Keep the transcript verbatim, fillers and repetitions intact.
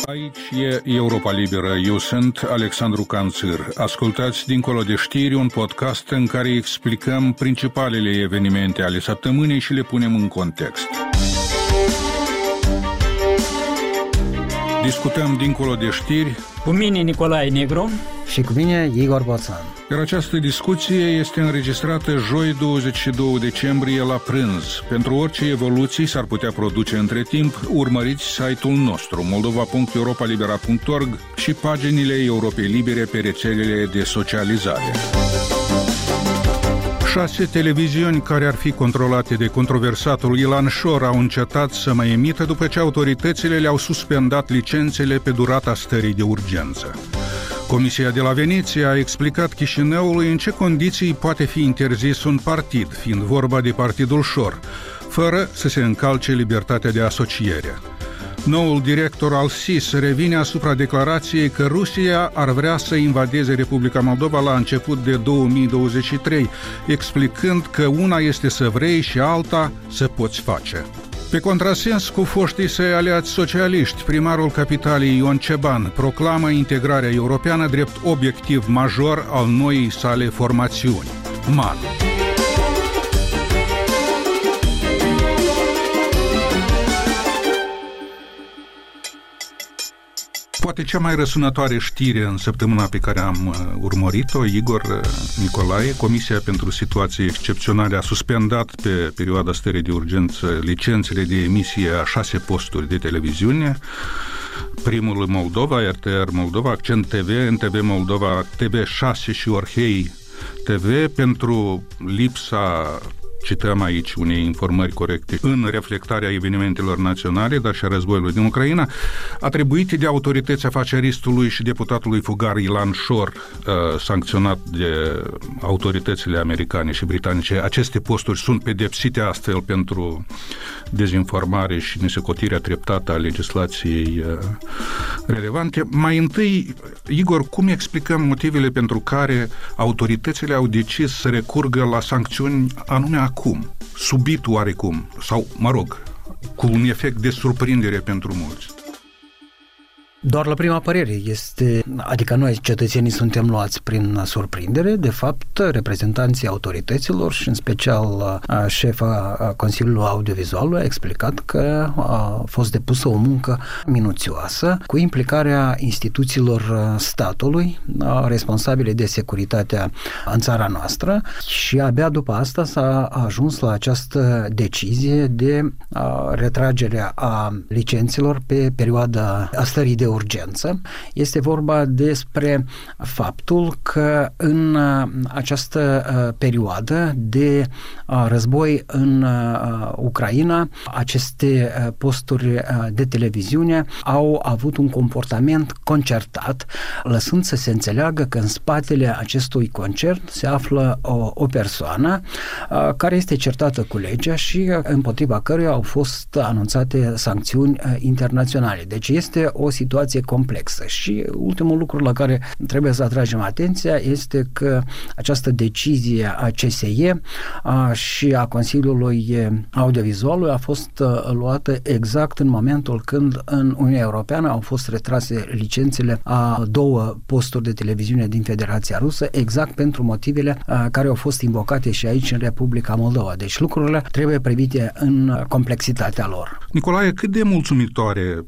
Aici e Europa Liberă. Eu sunt Alexandru Canțir. Ascultați Dincolo de știri, un podcast în care explicăm principalele evenimente ale săptămânii și le punem în context. Discutăm Dincolo de știri cu mine Nicolae Negru și cu mine Igor Boțan. Iar această discuție este înregistrată joi douăzeci și doi decembrie la prânz. Pentru orice evoluții s-ar putea produce între timp, urmăriți site-ul nostru moldova punct europa libera punct org și paginile Europei Libere pe rețelele de socializare. Șase televiziuni care ar fi controlate de controversatul Ilan Șor au încetat să mai emită după ce autoritățile le-au suspendat licențele pe durata stării de urgență. Comisia de la Veneția a explicat Chișinăului în ce condiții poate fi interzis un partid, fiind vorba de Partidul Șor, fără să se încalce libertatea de asociere. Noul director al S I S revine asupra declarației că Rusia ar vrea să invadeze Republica Moldova la început de două mii douăzeci și trei, explicând că una este să vrei și alta să poți face. Pe contrasens cu foștii săi aliați socialiști, primarul capitalei Ion Ceban proclamă integrarea europeană drept obiectiv major al noii sale formațiuni, M A N. Poate cea mai răsunătoare știre în săptămâna pe care am urmărit-o, Igor, Nicolae, Comisia pentru Situații Excepționale a suspendat pe perioada stării de urgență licențele de emisie a șase posturi de televiziune, primul Moldova, R T R Moldova, Accent T V, N T V Moldova, T V șase și Orhei T V pentru lipsa, cităm aici unei informări corecte, în reflectarea evenimentelor naționale, dar și a războiului din Ucraina, atribuite de autorități afaceristului și deputatului fugar Ilan Șor, sancționat de autoritățile americane și britanice. Aceste posturi sunt pedepsite astfel pentru dezinformare și nesocotirea treptată a legislației relevante. Mai întâi, Igor, cum explicăm motivele pentru care autoritățile au decis să recurgă la sancțiuni anume acum, subit oarecum, sau, mă rog, cu un efect de surprindere pentru mulți? Doar la prima părere este, adică noi cetățenii suntem luați prin surprindere, de fapt reprezentanții autorităților și în special șefa Consiliului Audiovizual a explicat că a fost depusă o muncă minuțioasă cu implicarea instituțiilor statului responsabile de securitatea în țara noastră și abia după asta s-a ajuns la această decizie de retragerea a licențelor pe perioada a stării de urgență. Este vorba despre faptul că în această perioadă de război în Ucraina, aceste posturi de televiziune au avut un comportament concertat, lăsând să se înțeleagă că în spatele acestui concert se află o, o persoană care este certată cu legea și împotriva căruia au fost anunțate sancțiuni internaționale. Deci este o situație complexă și ultimul lucru la care trebuie să atragem atenția este că această decizie a C S E a, și a Consiliului Audiovizualului a fost luată exact în momentul când în Uniunea Europeană au fost retrase licențele a două posturi de televiziune din Federația Rusă, exact pentru motivele a, care au fost invocate și aici în Republica Moldova. Deci lucrurile trebuie privite în complexitatea lor. Nicolae, cât de mulțumitoare